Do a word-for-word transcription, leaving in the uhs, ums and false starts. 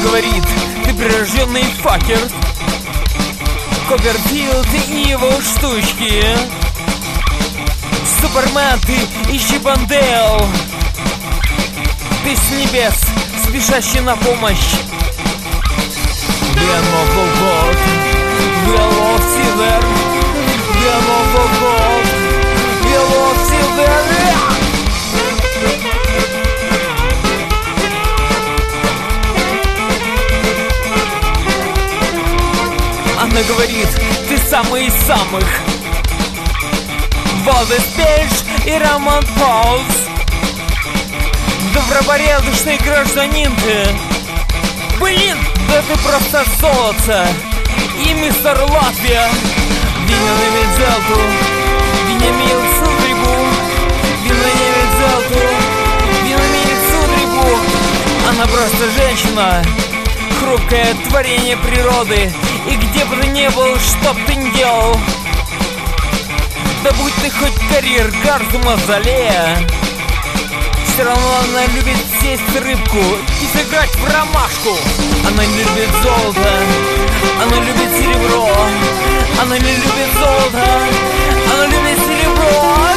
говорит, ты прирожденный факер. Копперфилд и его штучки. Супермен ты и Чиппендейл. Ты с небес, спешащий на помощь. Велофилдер, Велофилдер, Велофилдер, Велофилдер. Она говорит, ты самый из самых. Бодис Пейдж и Роман Паулс. Добропорядочный гражданин ты. Блин, да ты просто золото. И мистер Латвия. Вина не Медзелту, Вина мил Судрибу, Вина не Медзелту, Вина мил Судрибу. Она просто женщина, хрупкое творение природы. И где бы ты ни был, что б ты ни делал, да будь ты хоть карьер Гарду Мавзолея, все равно она любит сесть рыбку и сыграть в ромашку. Она не любит золото, она любит серебро. Она не любит золото, она любит серебро.